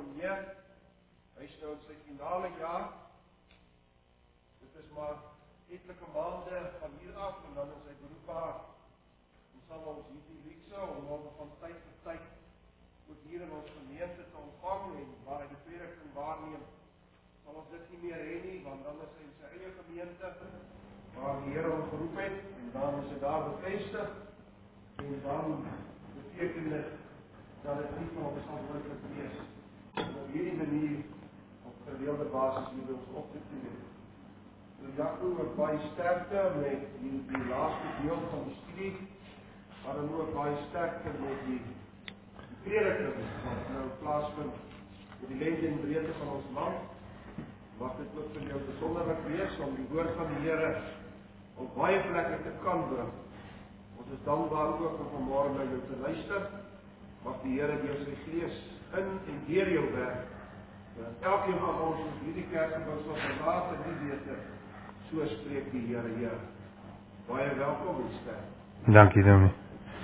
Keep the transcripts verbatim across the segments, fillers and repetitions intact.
meer. Hy is nou in sy finale jaar. Dit is maar etlike maande van hier af en dan is hy beroepbaar. Ons sal ons hierdie luxe om hom van tyd tot tyd ook hier in ons gemeente te ontvang en waar hy die prediking waarneem. Sal ons dit nie meer hê nie, want dan is hy in sy eie gemeente waar die Here hom geroep het en dan is hy daar bevestig en dan beteken dit dat dit nie van ons verantwoordelik wees om op hierdie manier op gereelde basis hier by ons op te tree. So Jaco, ook baie sterkte met die, die laaste deel van die studie, maar dan ook baie sterkte met die, die prediking wat nou plaasvind met die lengte en breedte van ons land. Mag dit ook vir jou besonderlik wees om die woord van die Here op baie plekke te kan bring. Ons is dankbaar ook om vanmôre na jou te luister. Mag die Here deur sy Gees in en deur jou werk. Dat elkeen van ons in hierdie kerkgebou sal verlaat en nie weet het. So spreek die Here, Here. Baie welkom en sterk. Dankie, Dominee.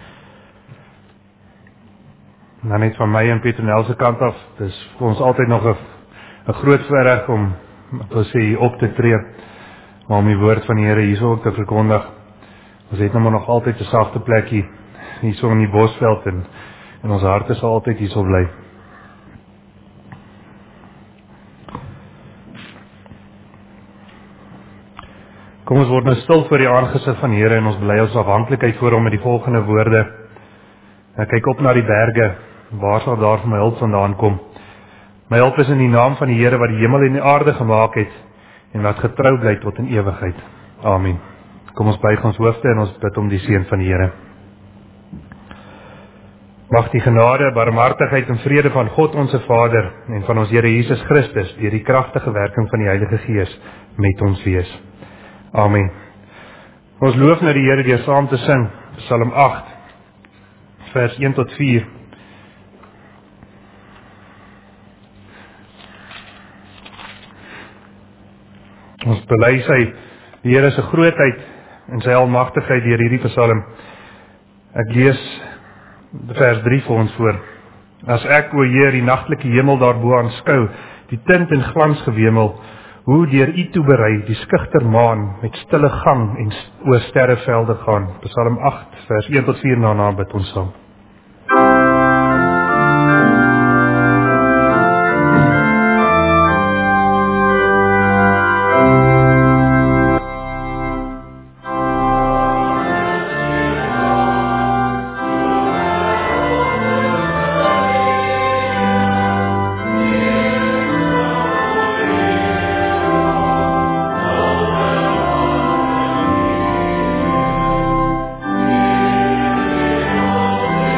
Nou net van my en Pieter Nel se kant af, dis vir ons altyd nog 'n 'n groot voorreg om te sê op te tree, om die woord van die Here hierso ook te verkondig. Ons het nou maar nog altyd 'n sagte plekkie hierso in die Bosveld en en ons harte sal altyd hierso bly. Kom ons word nou stil voor die aangesig van die Here en ons bely ons afhanklikheid voor hom met die volgende woorde. Ek kyk op na die berge, waar sal daar vir my hulp vandaan kom? My hulp is in die naam van die Here wat die hemel en die aarde gemaak het en wat getrou bly tot in ewigheid. Amen. Kom ons buig ons hoofde en ons bid om die seën van die Here. Mag die genade, barmhartigheid en vrede van God onze Vader en van ons Here Jesus Christus deur die kragtige werking van die Heilige Gees met ons wees. Amen. Ons loof nou die Here deur saam te sing, Psalm agt, vers een tot vier. Ons bely sy, die Here se grootheid en sy almagtigheid deur hierdie Psalm. Ek lees vers drie vir ons voor. As ek, o Heer, die nagtelike hemel daarbo aanskou, die tint en glans gewemel, hoe deur U toeberei die skugter maan met stille gang en oor sterrevelde gaan. Psalm agt, vers een tot vier, daarna bid ons saam. Oh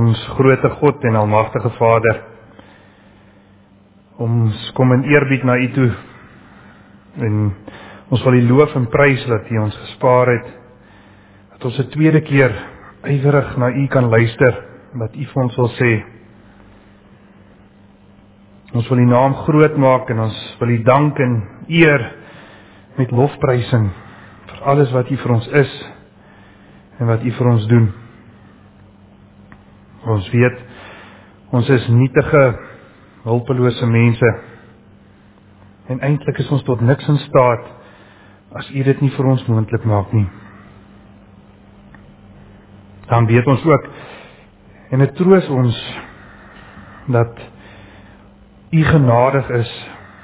ons grote God en almagtige Vader. Ons kom in eerbied na U toe en ons wil U loof en prys dat U ons gespaar het, dat ons 'n tweede keer ywerig na U kan luister, wat U vir ons wil sê. Ons wil U naam groot maak en ons wil U dank en eer met lofprysing vir alles wat U vir ons is en wat U vir ons doen. Ons weet, ons is nietige, hulpelose mense en eintlik is ons tot niks in staat as U dit nie vir ons moontlik maak nie. Dan weet ons ook en dit troos ons dat U genadig is,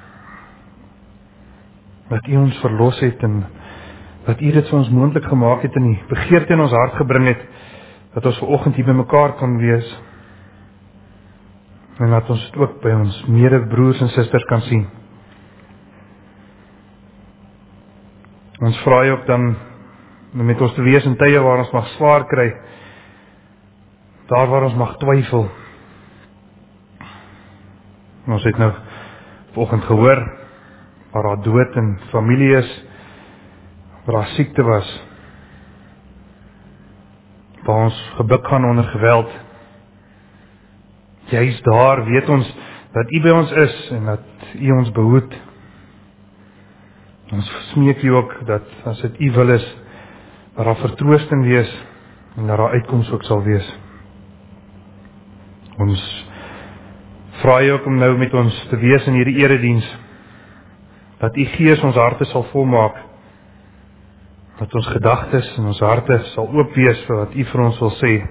dat U ons verlos het en dat U dit vir ons moontlik gemaak het en die begeerte in ons hart gebring het, dat ons vanoggend hier by mekaar kan wees en dat ons dit ook by ons medebroers en susters kan sien. Ons vra ook dan met ons te wees in tye waar ons mag swaar kry, daar waar ons mag twyfel. Ons het nou vanoggend gehoor waar daar dood in familie is, waar daar siekte was, waar ons gebuk gaan onder geweld. Juist daar weet ons dat U by ons is en dat U ons behoed. Ons smeek U ook dat as dit U wil is, dat daar vertroosting wees en dat daar uitkoms ook sal wees. Ons vra U ook om nou met ons te wees in hierdie erediens, dat U Gees ons harte sal volmaak, dat ons gedagtes en ons harte sal oop wees vir wat U vir ons wil sê.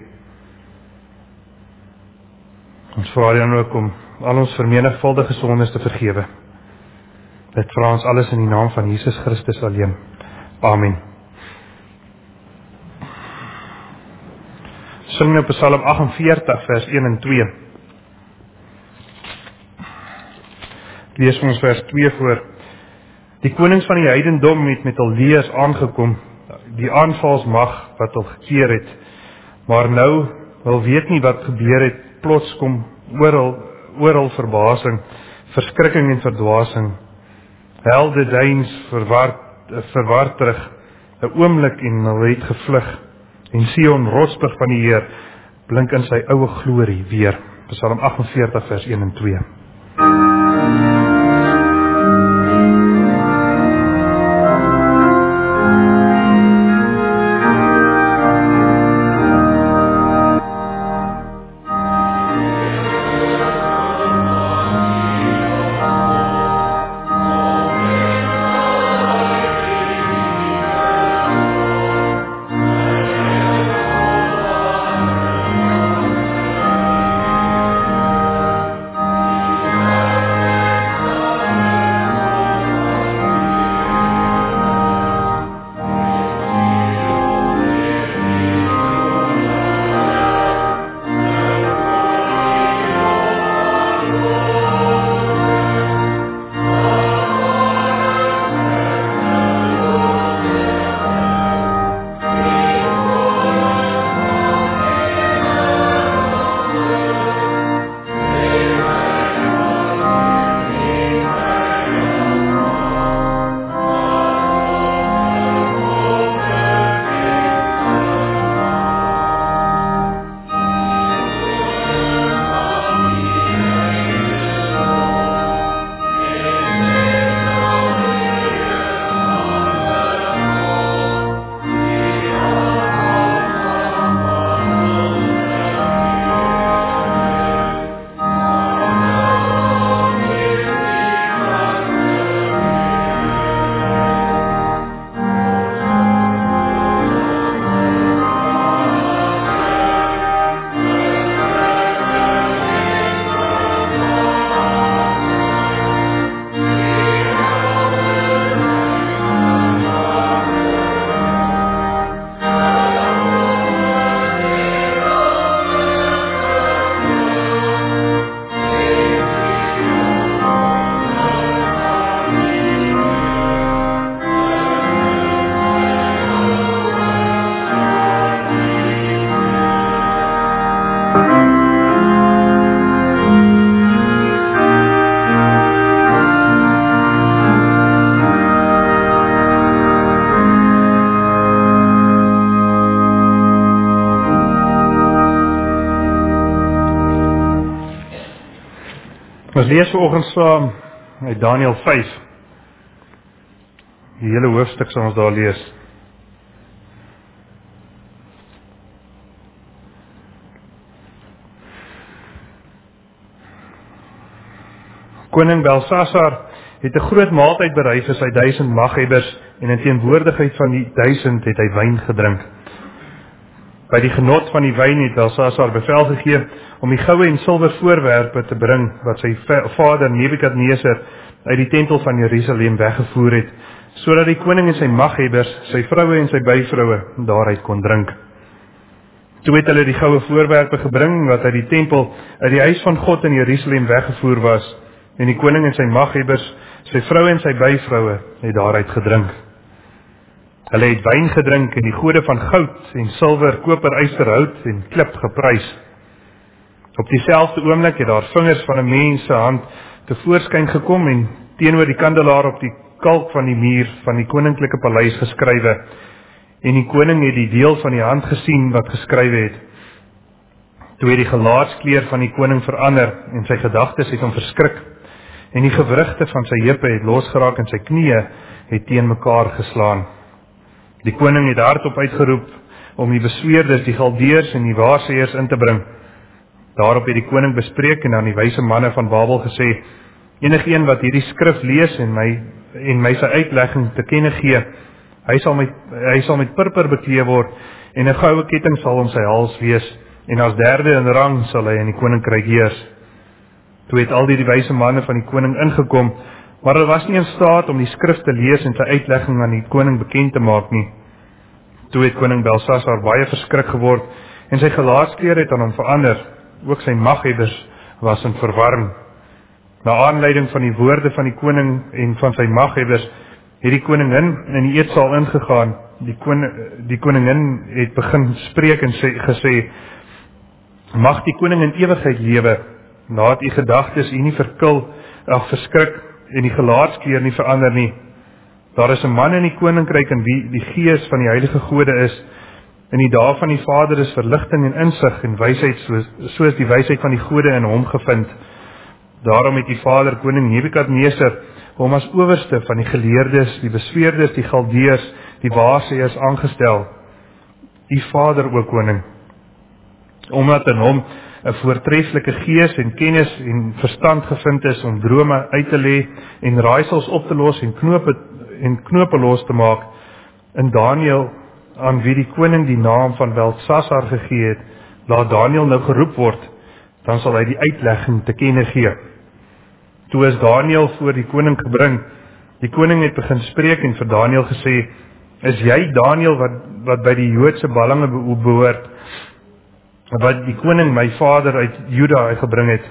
Ons vra U dan ook om al ons vermenigvuldige sondes te vergewe. Dit vra ons alles in die naam van Jesus Christus alleen. Amen. Sing nou Psalm agt en veertig vers een en twee. Lees ons vers twee voor. Die konings van die heidendom het met hul lees aangekom, die aanvalsmag wat hul gekeer het, maar nou wil weet nie wat gebeur het, plots kom oral, oral verbasing, verskrikking en verdwasing. Helde deins verward, verward terug, 'n oomblik en hulle het gevlug, en Sion rotsburg van die Heer, blink in sy oue glorie weer. Psalm agt en veertig vers een en twee. Ons lees vanoggend saam uit Daniël vyf. Die hele hoofstuk sal ons daar lees. Koning Belsasar het 'n groot maaltyd berei vir sy duisend maghebbers en in teenwoordigheid van die duisend het hy wyn gedrink. By die genot van die wyn het Belsasar bevel gegee om die goue en silwer voorwerpe te bring wat sy vader Nebukadneser uit die tempel van Jerusalem weggevoer het, sodat die koning en sy maghebbers, sy vroue en sy byvroue daaruit kon drink. Toe het hulle die goue voorwerpe gebring wat uit die tempel, uit die huis van God in Jerusalem weggevoer was, en die koning en sy maghebbers, sy vroue en sy byvroue het daaruit gedrink. Hulle het wyn gedrink en die gode van goud en silwer, koper, yster, hout en klip geprys. Op dieselfde oomblik het daar vingers van 'n mens se hand tevoorskyn gekom en teenoor die kandelaar op die kalk van die muur van die koninklike paleis geskrywe. En die koning het die deel van die hand gesien wat geskrywe het. Toe het die gelaatskleur van die koning verander en sy gedagtes het hom verskrik. En die gewrigte van sy heupe het losgeraak en sy knieë het teen mekaar geslaan. Die koning het hardop uitgeroep om die besweerders, die galdeers en die waarsêers in te bring. Daarop het die koning bespreek en aan die wyse manne van Babel gesê: enigeen wat hierdie skrif lees en my en my sy uitlegging te kenne gee, hy sal met hy sal met purper beklee word en 'n goue ketting sal om sy hals wees en as derde in rang sal hy in die koninkryk heers. Toe het al die, die wyse manne van die koning ingekom, maar hulle was nie in staat om die skrif te lees en sy uitlegging aan die koning bekend te maak nie. Toe het koning Belsasar baie verskrik geword en sy gelaatskleur het aan hom verander. Ook sy maghebbers was in verwarring. Na aanleiding van die woorde van die koning en van sy maghebbers het die koningin in die eetsaal ingegaan. Die, koning, die koningin het begin spreek en sê, gesê: mag die koning in ewigheid lewe. Laat die gedagtes u nie verkil, ag verskrik en die gelaatskleur nie verander nie. Daar is 'n man in die koninkryk in wie die gees van die heilige gode is. In die dae van die Vader is verligting en insig en wysheid soos, soos die wysheid van die gode in hom gevind. Daarom het die Vader koning Nebukadneser hom as owerste van die geleerdes, die besweerders, die galdeers, die waarsêers aangestel. Die Vader ook koning. Omdat in hom 'n voortreffelike gees en kennis en verstand gevind is om drome uit te lê en raaisels op te los en knope en knope los te maak. In Daniël, aan wie die koning die naam van Belsasar gegee het, laat Daniël nou geroep word, dan sal hy die uitlegging te kenne gee. Toe is Daniël voor die koning gebring. Die koning het begin spreek en vir Daniël gesê: is jy Daniël wat wat by die Joodse ballinge behoort, wat die koning my vader uit Juda uitgebring het?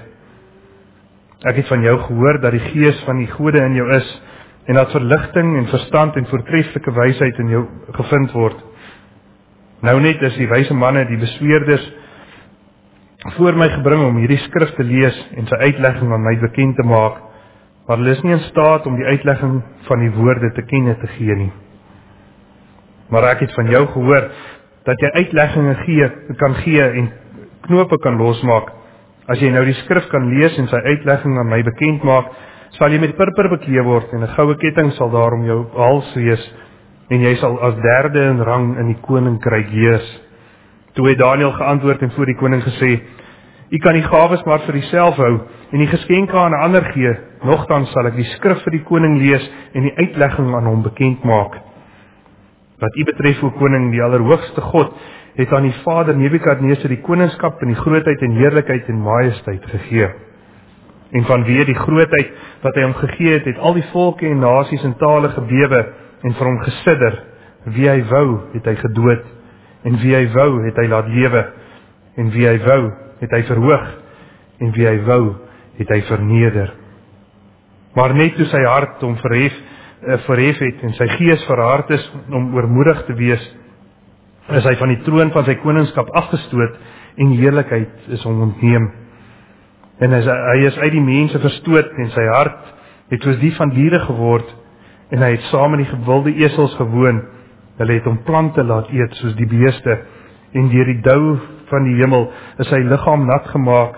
Ek het van jou gehoor dat die gees van die gode in jou is en dat verligting en verstand en voortreffelike wysheid in jou gevind word. Nou net is die wyse manne, die besweerders, voor my gebring om hierdie skrif te lees en sy uitlegging aan my bekend te maak, maar hulle is nie in staat om die uitlegging van die woorde te kenne te gee nie. Maar ek het van jou gehoor dat jy uitlegginge gee, kan gee en knope kan losmaak. As jy nou die skrif kan lees en sy uitlegging aan my bekend maak, sal jy met purper beklee word en 'n goue ketting sal daar om jou hals wees en jy sal as derde in rang in die koninkryk heers. Toe het Daniël geantwoord en voor die koning gesê: u kan die gawes maar vir uself hou en die geskenke aan 'n ander gee, nogtans sal ek die skrif vir die koning lees en die uitlegging aan hom bekend maak. Wat u betref, o koning, die allerhoogste God het aan die vader Nebukadneser die koningskap en die grootheid en heerlikheid en majesteit gegee. En vanweë die grootheid wat hy hom gegee het, het al die volke en nasies en tale gebewe en vir hom gesidder. Wie hy wou, het hy gedood, en wie hy wou, het hy laat lewe, en wie hy wou, het hy verhoog, en wie hy wou, het hy verneder. Maar net toe sy hart hom verhef, uh, verhef het en sy gees verhard is om oormoedig te wees, is hy van die troon van sy koningskap afgestoot en heerlikheid is hom ontneem. En hy is, hy is uit die mense verstoot en sy hart het soos die van diere geword en hy het saam met die gewilde esels gewoon. Hulle het hom plante laat eet soos die beeste en deur die dou van die hemel is sy liggaam nat gemaak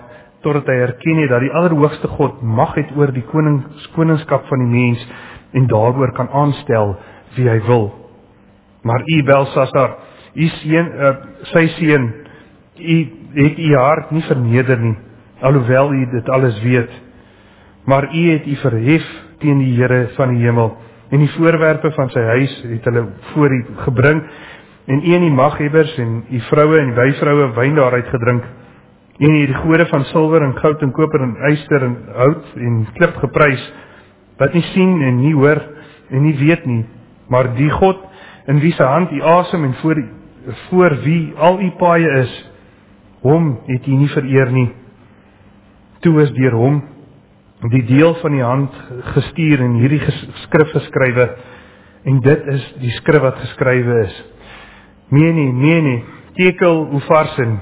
totdat hy erken het dat die Allerhoogste God mag het oor die konings, koningskap van die mens en daaroor kan aanstel wie hy wil. Maar u Belsasar, u seun, uh, sy seun, u het u hart nie verneder nie, alhoewel u dit alles weet. Maar u het u verhef teen die Here van die hemel, en die voorwerpe van sy huis het hulle voor u gebring, en u en die maghebbers en die vroue en die byvroue wyn daaruit gedrink, en u die gode van silwer en goud en koper en yster en hout en klip geprys, wat nie sien en nie hoor en nie weet nie, maar die God in wie sy hand u asem en voor, voor wie al u paaie is, hom het u nie vereer nie. Toe is deur hom die deel van die hand gestuur en hierdie skrif geskrywe, en dit is die skrif wat geskrywe is. Mene, mene, tekel ufarsin.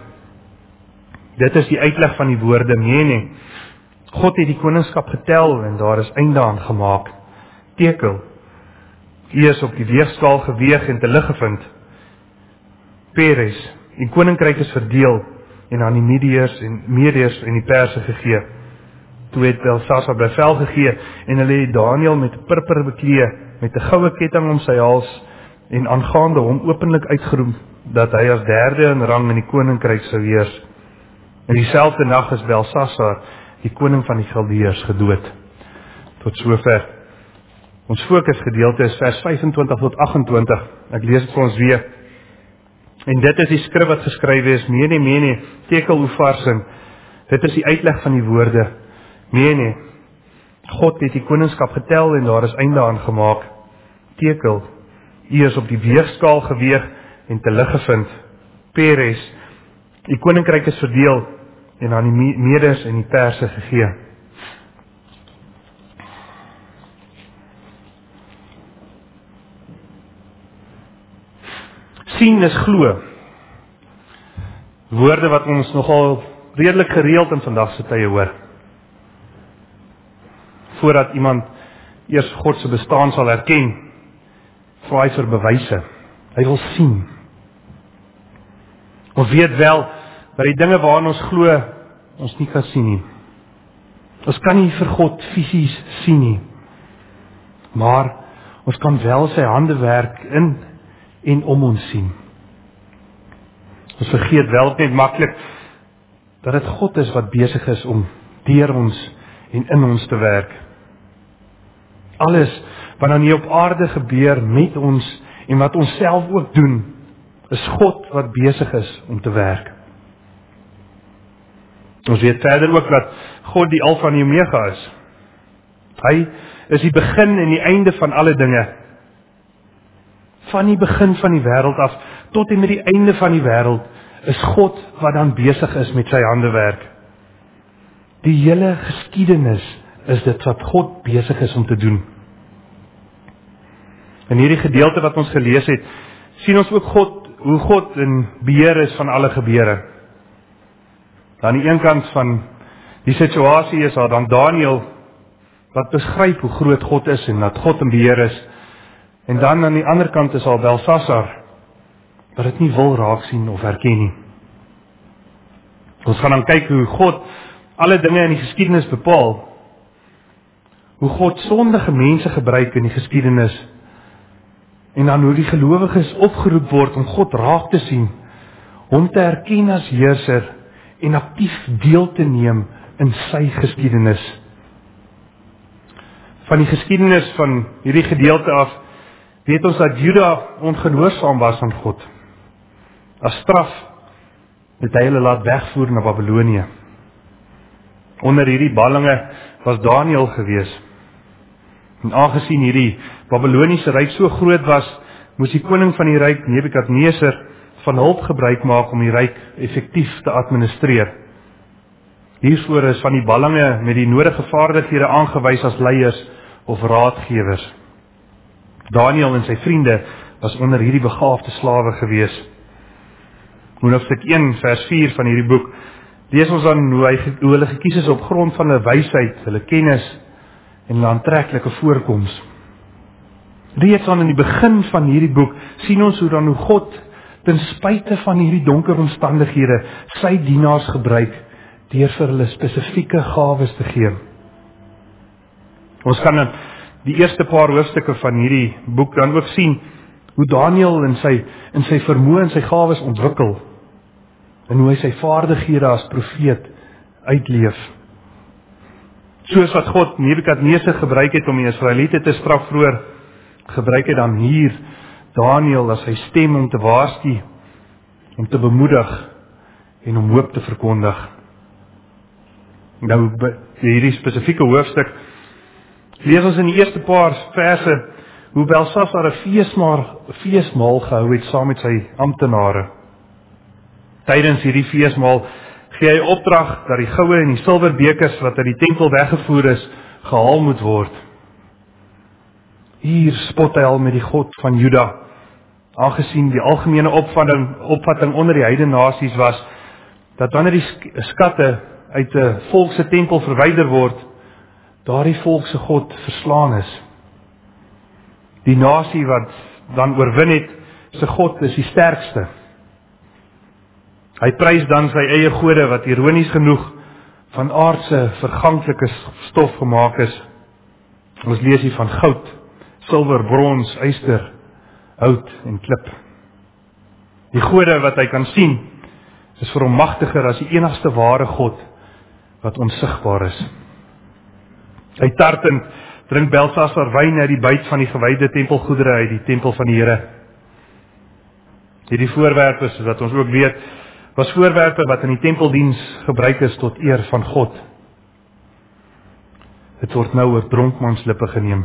Dit is die uitleg van die woorde, mene. God het die koningskap getel en daar is einde aan gemaak. Tekel. U is op die weegskaal geweeg en te lig gevind. Peres. Die koninkryk is verdeel en aan die Medeërs en Medeërs en die Perse gegee. Toe het Belsasar bevel gegee en hulle het Daniël met purper beklee, met 'n goue ketting om sy hals en aangaande hom openlik uitgeroep dat hy as derde in rang in die koninkryk sou heers. In dieselfde nag is Belsasar, die koning van die Galdeërs, gedood. Tot sover. Ons fokusgedeelte is vers vyfentwintig tot agt-en-twintig. Ek lees dit vir ons weer. En dit is die skrif wat geskrywe is, mene, mene, tekel ufarsin. Dit is die uitleg van die woorde. Mene, God het die koningskap getel en daar is einde aan gemaak. Tekel, u is op die weegskaal geweeg en te lig gevind. Peres, die koninkryk is verdeel en aan die Medes en die Perse gegee. Sien is glo. Woorde wat ons nogal redelik gereeld in vandag se tye hoor. Voordat iemand eers God se bestaan sal erken, vra hy vir bewyse. Hy wil sien. Ons weet wel dat die dinge waaraan ons glo, ons nie kan sien nie. Ons kan nie vir God fisies sien nie. Maar ons kan wel sy handewerk in en om ons sien. Ons vergeet wel net maklik dat dit God is wat besig is om deur ons en in ons te werk. Alles wat dan hier op aarde gebeur met ons en wat ons self ook doen, is God wat besig is om te werk. Ons weet verder ook dat God die Alfa en die Omega is. Hy is die begin en die einde van alle dinge. Van die begin van die wêreld af tot en met die einde van die wêreld is God wat dan besig is met sy handewerk. Die hele geskiedenis is dit wat God besig is om te doen. In hierdie gedeelte wat ons gelees het, sien ons ook God, hoe God in beheer is van alle gebeure. Aan die een kant van die situasie is daar dan Daniël, wat beskryf hoe groot God is en dat God in beheer is. En dan aan die ander kant is al Belsasar, wat dit nie wil raak sien of herken nie. Ons gaan dan kyk hoe God alle dinge in die geskiedenis bepaal, hoe God sondige mense gebruik in die geskiedenis, en dan hoe die gelowiges opgeroep word om God raak te sien, hom te erken as heerser en aktief deel te neem in sy geskiedenis. Van die geskiedenis van hierdie gedeelte af weet ons dat Juda ongehoorsaam was aan God. As straf het hy hulle laat wegvoer na Babylonië. Onder hierdie ballinge was Daniël gewees. En aangesien hierdie Babyloniese ryk so groot was, moes die koning van die ryk, Nebukadneser, van hulp gebruik maak om die ryk effektief te administreer. Hiervoor is van die ballinge met die nodige vaardighede aangewys as leiers of raadgewers. Daniël en sy vriende was onder hierdie begaafde slawe gewees. Hoofstuk een vers vier van hierdie boek lees ons dan hoe, hy, hoe hulle gekies is op grond van hulle wysheid, hulle kennis en hulle aantreklike voorkoms. Reeds aan in die begin van hierdie boek sien ons hoe dan hoe God ten spyte van hierdie donker omstandighede sy dienaars gebruik deur vir hulle spesifieke gawes te gee. Ons kan in die eerste paar hoofstukke van hierdie boek dan ook sien hoe Daniël in sy, in sy vermoë en sy gawes ontwikkel, en hoe hy sy vaardighede as profeet uitleef. Soos wat God Nebukadneser gebruik het om die Israeliete te straf vroeër, gebruik hy dan hier Daniël as sy stem om te waarsku, om te bemoedig en om hoop te verkondig. Nou, by hierdie spesifieke hoofstuk lees ons in die eerste paar verse hoe Belsasar 'n feesmaal, feesmaal gehou het saam met sy amptenare. Tydens hierdie feesmaal gee hy opdrag dat die goue en die silverbekers wat uit die tempel weggevoer is, gehaal moet word. Hier spot hy al met die God van Juda, aangesien die algemene opvatting, opvatting onder die heidene nasies was, dat wanneer die sk- skatte uit 'n volk se tempel verwyder word, daardie volk se God verslaan is. Die nasie wat dan oorwin het, se God is die sterkste. Hy prys dan sy eie gode wat ironies genoeg van aardse verganklike stof gemaak is. Ons lees hier van goud, silwer, brons, yster, hout en klip. Die gode wat hy kan sien, is vir hom magtiger as die enigste ware God wat onsigbaar is. Uittartend drink Belsasar wyn uit die buit van die gewyde tempelgoedere uit die tempel van die Here. Hierdie voorwerpe, soos wat ons ook weet, was voorwerpe wat in die tempeldiens gebruik is tot eer van God. Dit word nou oor dronkmans lippe geneem.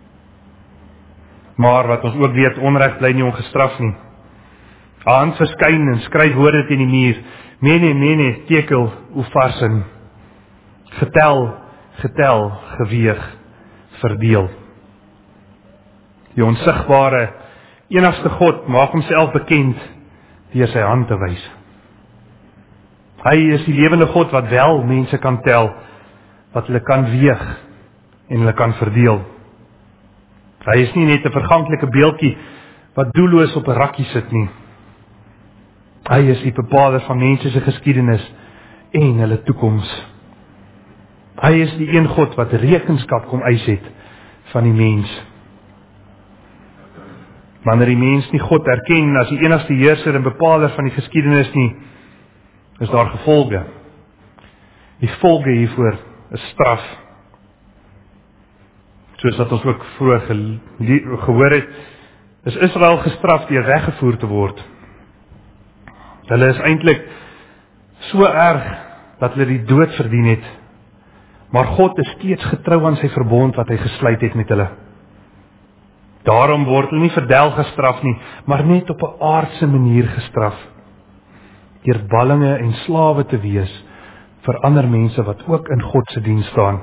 Maar wat ons ook weet, onreg bly nie ongestraf nie. 'n Hand verskyn en skryf woorde teen die muur. Mene, mene, tekel, ufarsin. Getel, getel, geweeg, verdeel. Die onsigbare, enigste God maak homself bekend deur sy hand te wys. Hy is die lewende God wat wel mense kan tel, wat hulle kan weeg en hulle kan verdeel. Hy is nie net 'n verganklike beeldjie wat doelloos op 'n rakkie sit nie. Hy is die bepaler van mense se geskiedenis en hulle toekoms. Hy is die een God wat rekenskap kom eis het van die mens. Wanneer die mens nie God erken as die enigste heerser en bepaler van die geskiedenis nie, is daar gevolge. Die gevolge hiervoor is straf. Soos wat ons ook vroeër ge gehoor het, is Israel gestraf deur weggevoer te word. Hulle is eintlik so erg dat hulle die dood verdien het, maar God is steeds getrou aan sy verbond wat hy gesluit het met hulle. Daarom word hulle nie verdel gestraf nie, maar net op 'n aardse manier gestraf, deur ballinge en slawe te wees vir ander mense wat ook in God se diens staan.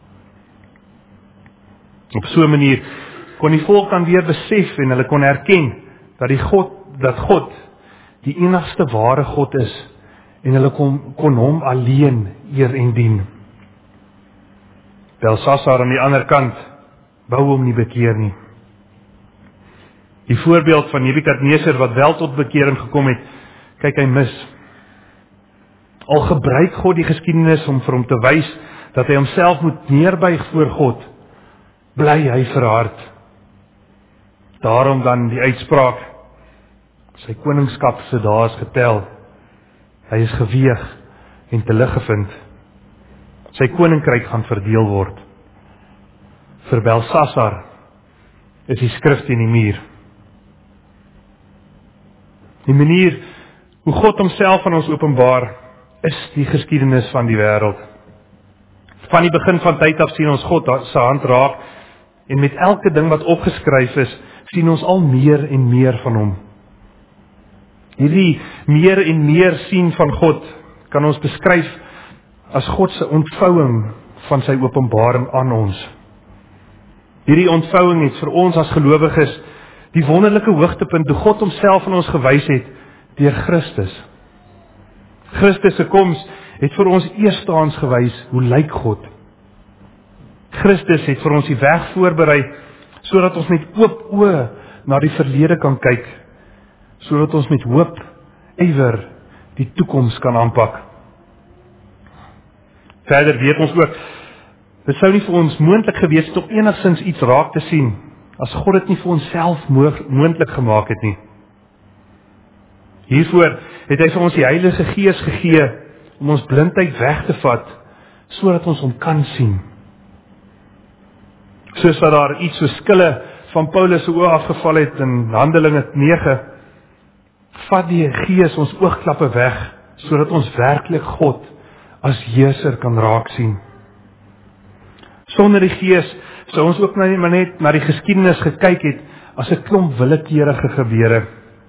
Op so 'n manier kon die volk dan weer besef en hulle kon erken dat die God, dat God die enigste ware God is en hulle kon, kon hom alleen eer en dien. Belsasar aan die ander kant wou hom nie bekeer nie. Die voorbeeld van Nebukadneser wat wel tot bekering gekom het, kyk hy mis. Al gebruik God die geskiedenis om vir hom te wys dat hy homself moet neerbuig voor God, bly hy verhard. Daarom dan die uitspraak, sy koningskap se dae is getel, hy is geweeg en te lig gevind. Sy koninkryk gaan verdeel word. Vir Belsasar is die skrif teen die muur. Die manier hoe God homself aan ons openbaar, is die geskiedenis van die wêreld. Van die begin van tyd af sien ons God se hand raak, en met elke ding wat opgeskryf is, sien ons al meer en meer van hom. Hierdie meer en meer sien van God kan ons beskryf as God se ontvouing van sy openbaring aan ons. Hierdie ontvouing het vir ons as gelowiges die wonderlike hoogtepunt toe God homself aan ons gewys het deur Christus. Christus se koms het vir ons eerstehands gewys hoe lyk God. Christus het vir ons die weg voorberei sodat ons met oop oë na die verlede kan kyk, sodat ons met hoop ywer die toekoms kan aanpak. Verder weet ons ook, dit sou nie vir ons moontlik gewees het om enigstens iets raak te sien, as God dit nie vir ons self moontlik gemaak het nie. Hiervoor het hy vir ons die Heilige Gees gegee, om ons blindheid weg te vat, sodat ons hom kan sien. Soos wat daar iets so skille van Paulus se oë afgeval het in Handelinge nege, vat die Gees ons oogklappe weg, sodat ons werklik God as heerser kan raak sien. Sonder die Gees sou ons ook maar net na die geskiedenis gekyk het as 'n klomp willekeurige gebeure.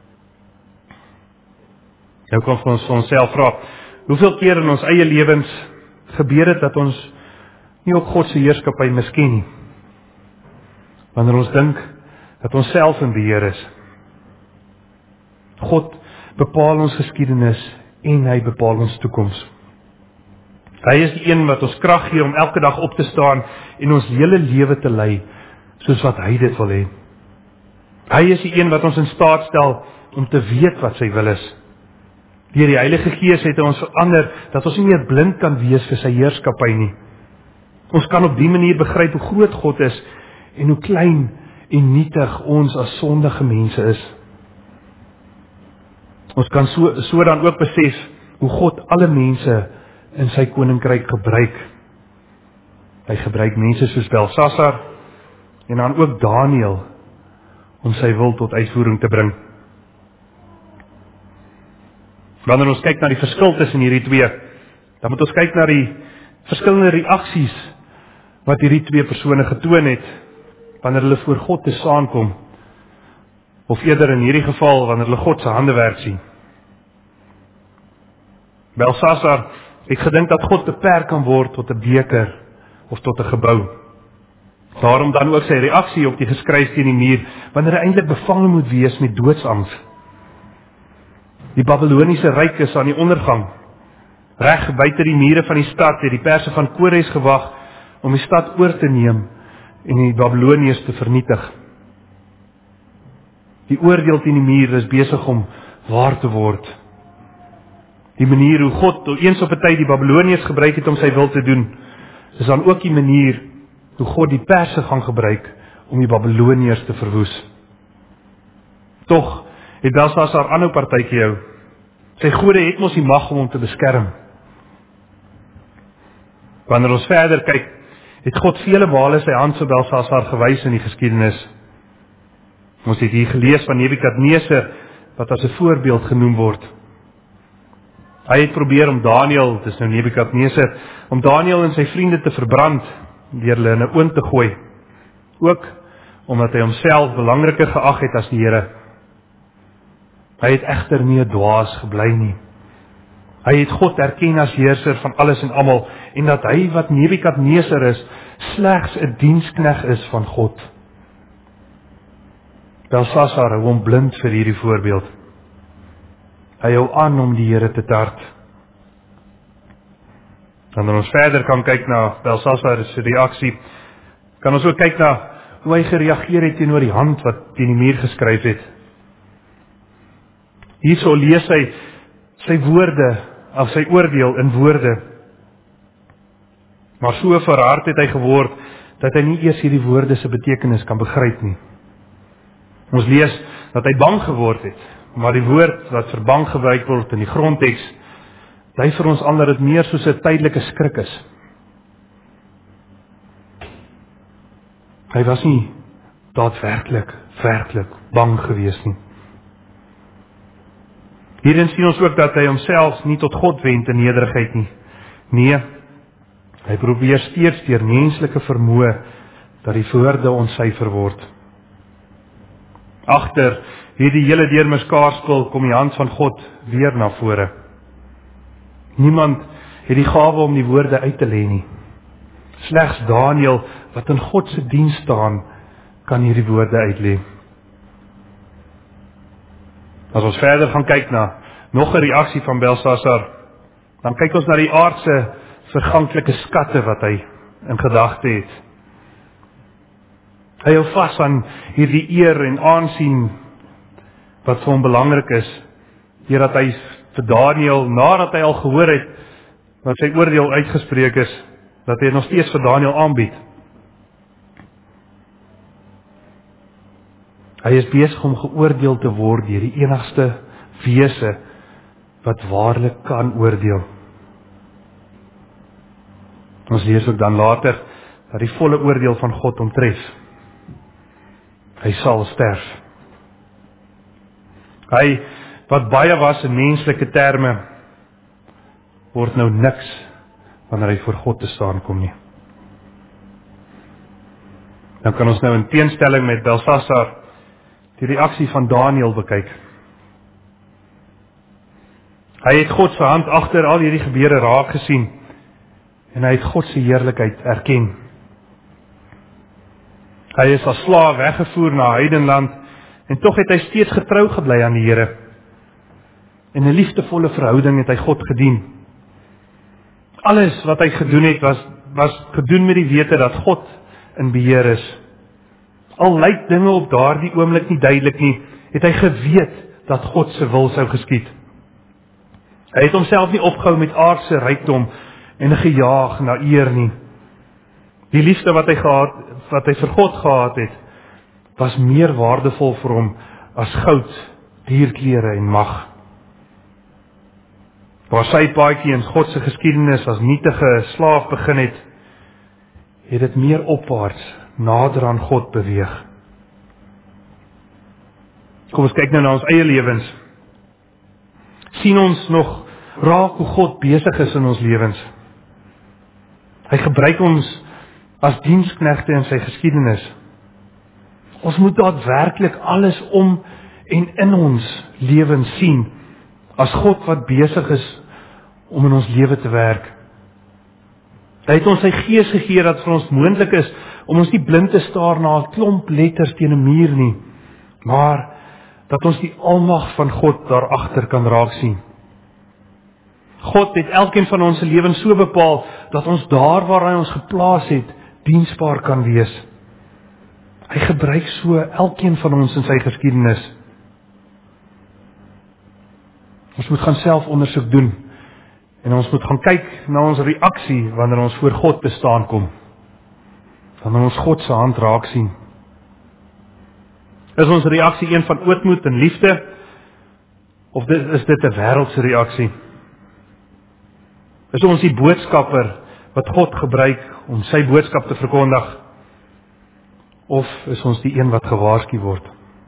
Nou kan ons vir onsself vra, hoeveel keer in ons eie lewens gebeur het dat ons nie op God se heerskappy misken nie? Wanneer ons dink dat ons self in beheer is. God bepaal ons geskiedenis en hy bepaal ons toekoms. Hy is die een wat ons krag gee om elke dag op te staan en ons hele lewe te lei soos wat hy dit wil hê. Hy is die een wat ons in staat stel om te weet wat sy wil is. Deur die Heilige Gees het hy ons verander dat ons nie meer blind kan wees vir sy heerskappy nie. Ons kan op die manier begryp hoe groot God is en hoe klein en nietig ons as sondige mense is. Ons kan so, so dan ook besef hoe God alle mense in sy koninkryk gebruik. Hy gebruik mense soos Belsasar en dan ook Daniel om sy wil tot uitvoering te bring. Wanneer ons kyk na die verskil tussen hierdie twee, dan moet ons kyk na die verskillende reaksies wat hierdie twee persone getoon het wanneer hulle voor God te saamkom, of eerder in hierdie geval wanneer hulle God se handewerk sien. Belsasar het gedink dat God beperk kan word tot 'n beker of tot 'n gebou. Daarom dan ook sy reaksie op die geskryf teen die muur, wanneer hy eintlik bevange moet wees met doodsangs. Die Babiloniese ryk is aan die ondergang. Reg buite die mure van die stad het die perse van Kores gewag om die stad oor te neem en die Babiloniërs te vernietig. Die oordeel teen die muur is besig om waar te word. Die manier hoe God eens op 'n tyd die Babiloniërs gebruik het om sy wil te doen, is dan ook die manier hoe God die perse gaan gebruik om die Babiloniërs te verwoes. Tog het Belsasar aanhou partytjie hou. Sy gode het mos die mag om hom te beskerm. Wanneer ons verder kyk, het God vele male sy hand vir Belsasar gewys in die geskiedenis. Ons het hier gelees van Nebukadneser, wat as 'n voorbeeld genoem word. Hy het probeer om Daniel, dis nou Nebukadneser, om Daniel en sy vriende te verbrand, deur hulle in 'n oond te gooi. Ook omdat hy homself belangriker geag het as die Here. Hy het egter nie 'n dwaas gebly nie. Hy het God erken as heerser van alles en almal, en dat hy wat Nebukadneser is, slegs 'n dienskneg is van God. Belsasar hou hom blind vir hierdie voorbeeld. Hy hou aan om die Here te tart. Wanneer ons verder kan kyk na Belsasar se reaksie, kan ons ook kyk na hoe hy gereageer het teenoor die hand wat teen die muur geskryf het. Hierso lees hy sy woorde, of sy oordeel in woorde. Maar so verhard het hy geword, dat hy nie eers hierdie woorde se betekenis kan begryp nie. Ons lees dat hy bang geword het, maar die woord wat vir bang gebruik word in die grondteks, dui vir ons aan dat dit meer soos 'n tydelike skrik is. Hy was nie daadwerklik, werklik bang gewees nie. Hierin sien ons ook dat hy homself nie tot God wend in nederigheid nie. Nee, hy probeer steeds deur menslike vermoë dat die woorde ontsyfer word. Agter hierdie hele deurmekaarspel kom die hand van God weer na vore. Niemand het die gawe om die woorde uit te lê nie. Slegs Daniel, wat in God se diens staan, kan hierdie woorde uitlê. As ons verder gaan kyk na nog 'n reaksie van Belsasar, dan kyk ons na die aardse verganklike skatte wat hy in gedagte het. Hy hou vas aan hierdie eer en aansien wat vir hom belangrik is, deurdat hy vir Daniel, nadat hy al gehoor het wat sy oordeel uitgespreek is, dat hy nog steeds vir Daniël aanbied. Hy is besig om geoordeel te word deur die enigste wese wat waarlik kan oordeel. Ons lees ook dan later dat die volle oordeel van God hom tref. Hy sal sterf. Hy wat baie was in menslike terme, word nou niks wanneer hy voor God te staan kom nie. Dan kan ons nou in teenstelling met Belsassar die reaksie van Daniël bekyk. Hy het God se hand agter al hierdie gebeure raak gesien en hy het God se heerlikheid erken. Hy is as slaaf weggevoer na heidenland en tog het hy steeds getrou gebly aan die Here. In 'n liefdevolle verhouding het hy God gedien. Alles wat hy gedoen het was was gedoen met die wete dat God in beheer is. Al lyk dinge op daardie oomblik nie duidelik nie, het hy geweet dat God se wil sou geskied. Hy het homself nie opgehou met aardse rykdom en gejaag na eer nie. Die liefde wat hy gehad, wat hy vir God gehad het, was meer waardevol vir hom as goud, dierklere en mag. Waar sy paadjie in God se geskiedenis as nietige slaaf begin het, het dit meer opwaarts nader aan God beweeg. Kom ons kyk nou na ons eie lewens. Sien ons nog raak hoe God besig is in ons lewens. Hy gebruik ons as diensknegte in sy geskiedenis. Ons moet daadwerklik alles om en in ons lewens sien as God wat besig is om in ons lewe te werk. Hy het ons sy gees gegee dat vir ons moontlik is om ons nie blind te staar na 'n klomp letters teen 'n muur nie, maar dat ons die almag van God daarachter kan raak sien. God het elkeen van ons se lewens so bepaal dat ons daar waar hy ons geplaas het, diensbaar kan wees. Hy gebruik so elkeen van ons in sy geskiedenis. Ons moet gaan self ondersoek doen en ons moet gaan kyk na ons reaksie wanneer ons voor God te staan kom. Wanneer ons God se hand raak sien. Is ons reaksie een van ootmoed en liefde of dit, is dit 'n wêreldse reaksie? Is ons die boodskapper wat God gebruik om sy boodskap te verkondig? Of is ons die een wat gewaarsku word?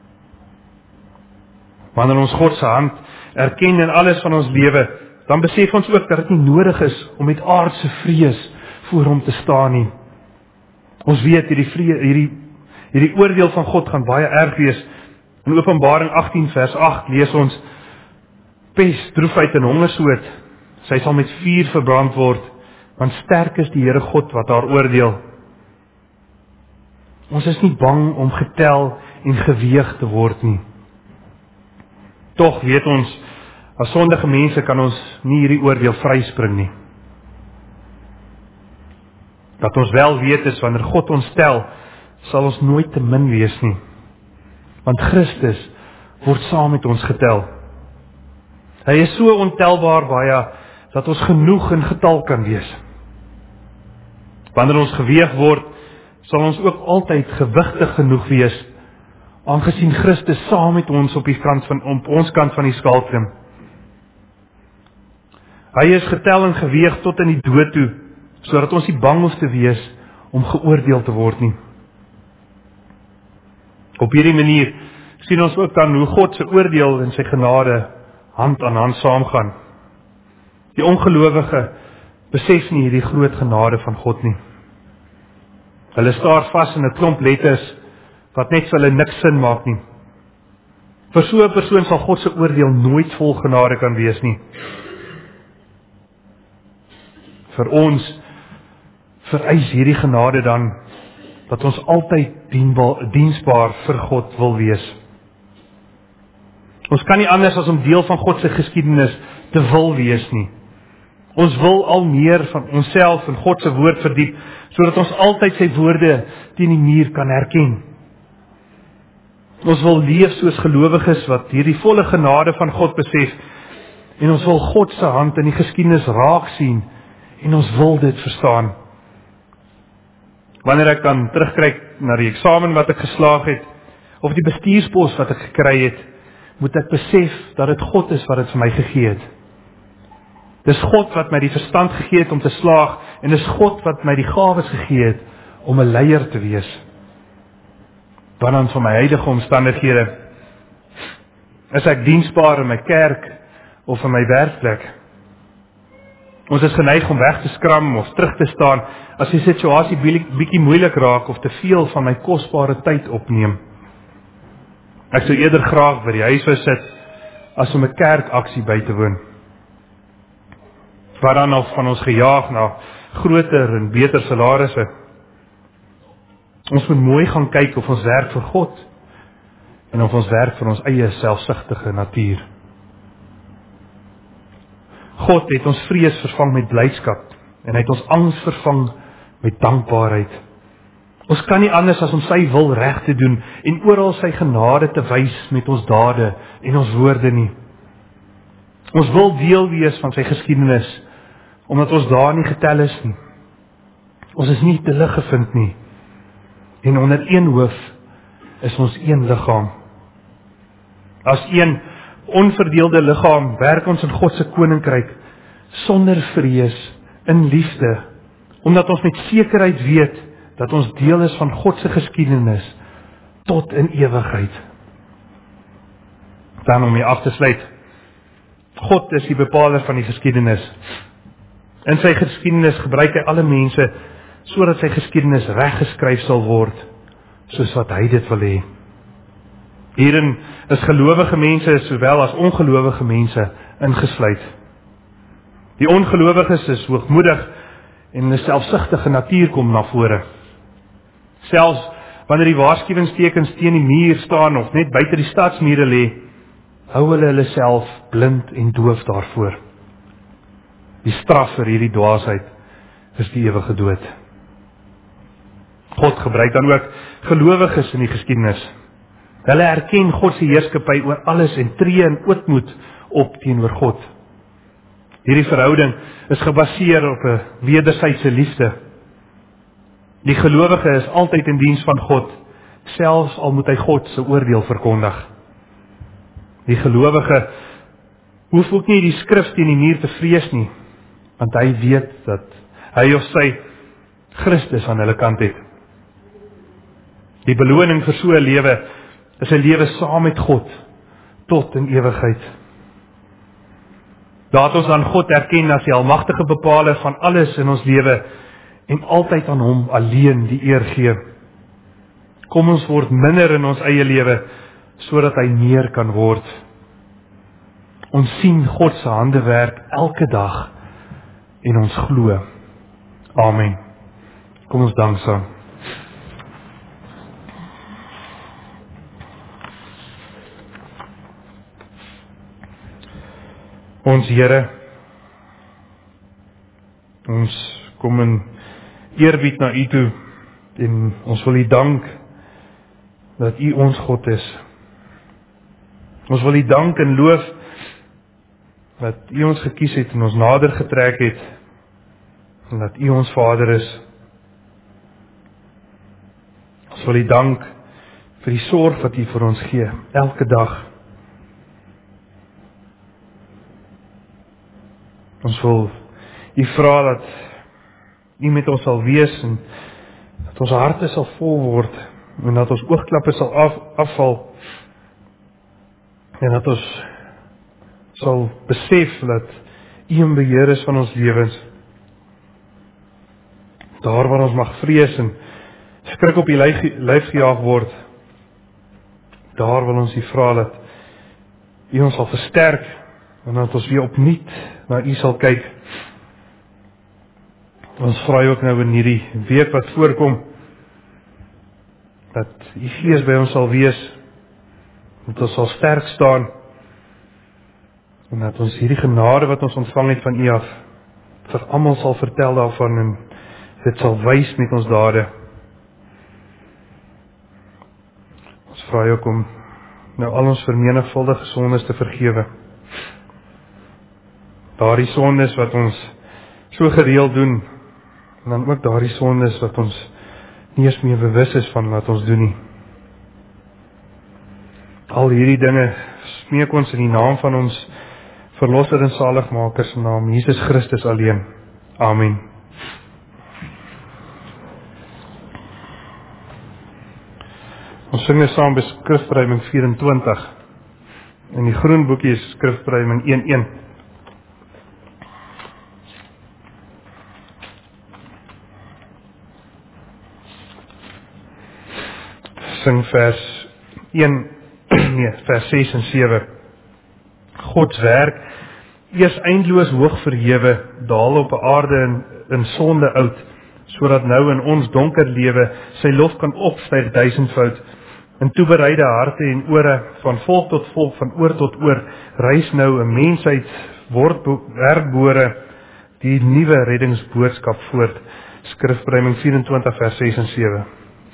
Wanneer ons God se hand erken in alles van ons lewe, dan besef ons ook dat dit nie nodig is om met aardse vrees voor hom te staan nie. Ons weet hierdie vrede, hierdie hierdie oordeel van God gaan baie erg wees. In Openbaring agttien vers agt lees ons: pes, droefheid en hongersnood, sy sal met vuur verbrand word, want sterk is die Here God wat haar oordeel. Ons is nie bang om getel en geweeg te word nie. Tog weet ons, as sondige mense kan ons nie hierdie oordeel vryspring nie. Dat ons wel weet is, wanneer God ons stel, sal ons nooit te min wees nie. Want Christus word saam met ons getel. Hy is so ontelbaar baie, dat ons genoeg in getal kan wees. Wanneer ons geweeg word, sal ons ook altyd gewigtig genoeg wees, aangesien Christus saam met ons op die kant van, op ons kant van die skaal klim. Hy is getel en geweeg tot in die dood toe, sodat ons nie bang hoef te wees om geoordeel te word nie. Op hierdie manier sien ons ook dan hoe God se oordeel en sy genade hand aan hand saamgaan. Die ongelowige besef nie hierdie groot genade van God nie. Hulle staar vas in 'n klomp letters wat net vir hulle niks sin maak nie. Vir so 'n persoon sal God se oordeel nooit vol genade kan wees nie. Vir ons vereis hierdie genade dan dat ons altyd dienbaar, diensbaar vir God wil wees. Ons kan nie anders as om deel van God se geskiedenis te wil wees nie. Ons wil al meer van onsself en God se woord verdiep, sodat ons altyd sy woorde teen die muur kan herken. Ons wil leef soos gelowiges wat hierdie volle genade van God besef, en ons wil God se hand in die geskiedenis raak sien en ons wil dit verstaan. Wanneer ek dan terugkyk na die eksamen wat ek geslaag het, of die bestuurspos wat ek gekry het, moet ek besef dat dit God is wat dit vir my gegee het. Dis God wat my die verstand gegee het om te slaag, en dis God wat my die gawes gegee het om 'n leier te wees. Want dan van my huidige omstandighede, is ek diensbaar in my kerk of in my werkplek. Ons is geneig om weg te skram of terug te staan as die situasie bietjie moeilik raak of te veel van my kosbare tyd opneem. Ek sou eerder graag by die huis wou sit as om 'n kerkaksie by te woon. Wat dan nog van ons gejaag na groter en beter salarisse. Ons moet mooi gaan kyk of ons werk vir God en of ons werk vir ons eie selfsugtige natuur. God het ons vrees vervang met blydskap en hy het ons angs vervang met dankbaarheid. Ons kan nie anders as om sy wil reg te doen en oral sy genade te wys met ons dade en ons woorde nie. Ons wil deel wees van sy geskiedenis, omdat ons daar nie getel is nie. Ons is nie te lig gevind nie. En onder een hoof is ons een liggaam. As een onverdeelde liggaam werk ons in God se koninkryk sonder vrees, in liefde, omdat ons met sekerheid weet dat ons deel is van God se geskiedenis tot in ewigheid. Dan om hier af te sluit, God is die bepaler van die geskiedenis. In sy geskiedenis gebruik hy alle mense sodat sy geskiedenis reggeskryf sal word soos wat hy dit wil hê. Hierin is gelowige mense sowel as ongelowige mense ingesluit. Die ongelowiges is hoogmoedig en 'n selfsugtige natuur kom na vore. Selfs wanneer die waarskuwingstekens teen die muur staan of net buite die stadsmure lê, hou hulle hulle self blind en doof daarvoor. Die straf vir hierdie dwaasheid is die ewige dood. God gebruik dan ook gelowiges in die geskiedenis. Hulle erken God se heerskappy oor alles en tree in ootmoed op teenoor God. Hierdie verhouding is gebaseer op 'n wederwysige liefde. Die gelowige is altyd in diens van God, selfs al moet hy God se oordeel verkondig. Die gelowige hoef ook nie die skrif teen die muur te vrees nie, want hy weet dat hy of sy Christus aan hulle kant het. Die beloning vir so 'n lewe is 'n lewe saam met God tot in ewigheid. Laat ons aan God erken as die almagtige bepaler van alles in ons lewe en altyd aan hom alleen die eer gee. Kom ons word minder in ons eie lewe sodat hy meer kan word. Ons sien God se handewerk elke dag en ons glo. Amen. Kom ons dank saam. Ons Here, ons kom in eerbied na U toe en ons wil U dank dat U ons God is. Ons wil U dank en loof dat U ons gekies het en ons nader getrek het en dat U ons Vader is. Ons wil U dank vir die sorg wat U vir ons gee, elke dag. Ons wil U vra dat U met ons sal wees en dat ons harte sal vol word en dat ons oogklappe sal af, afval en dat ons sal besef dat U in beheer is van ons lewens. Daar waar ons mag vrees en skrik op die lyf gejaag word, daar wil ons U vra dat U ons sal versterk en dat ons weer opnuut na U sal kyk. Ons vra ook nou in hierdie week wat voorkom, dat U Gees by ons sal wees, dat ons sal sterk staan, en dat ons hierdie genade wat ons ontvang het van U af, vir almal sal vertel daarvan, en dit sal wys met ons dade. Ons vra ook om nou al ons vermenigvuldige sondes te vergewe. Daardie sondes wat ons so gereeld doen, en dan ook daardie sondes wat ons nie eens meer bewus is van wat ons doen nie. Al hierdie dinge smeek ons in die naam van ons Verlosser en Saligmaker se naam, Jesus Christus alleen. Amen. Ons sing nou saam by skrifbereiding vyf-en-twintig. In die groen boekie is skrifbereiding een-een. Sing vers een, nee, vers ses en sewe. Gods werk, eers eindeloos hoog verhewe, daal op aarde in, in sonde oud, sodat nou in ons donker lewe sy lof kan opstyg duisendvoud. In toebereide harte en ore, van volk tot volk, van oor tot oor, reis nou 'n mensheid word herbore, die nuwe reddingsboodskap voort. Skrifbereiding vyf-en-twintig vers ses en sewe.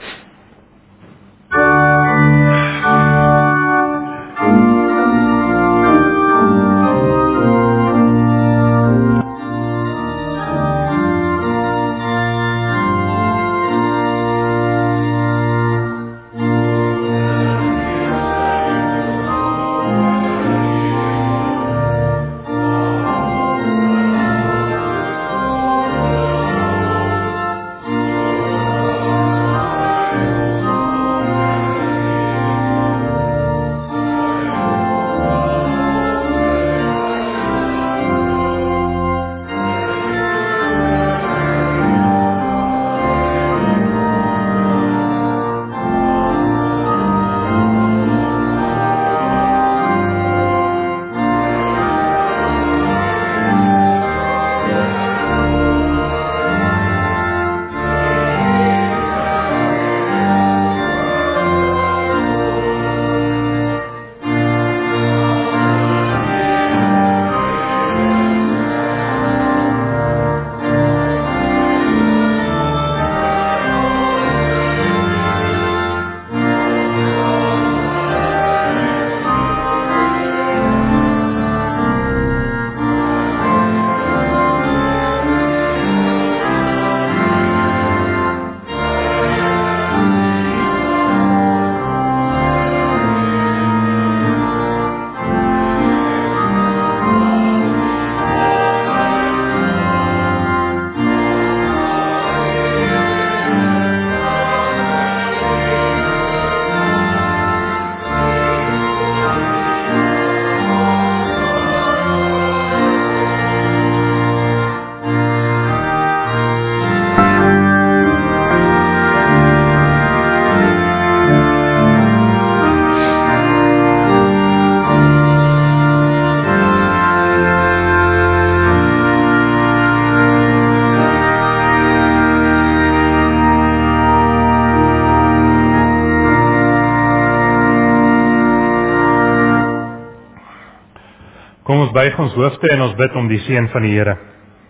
Kom ons buig ons hoofde en ons bid om die seën van die Here.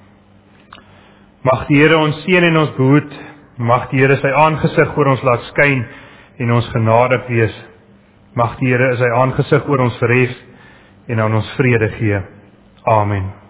Mag die Here ons seën en ons behoed. Mag die Here sy aangesig oor ons laat skyn en ons genadig wees. Mag die Here sy aangesig oor ons verhef en aan ons vrede gee. Amen.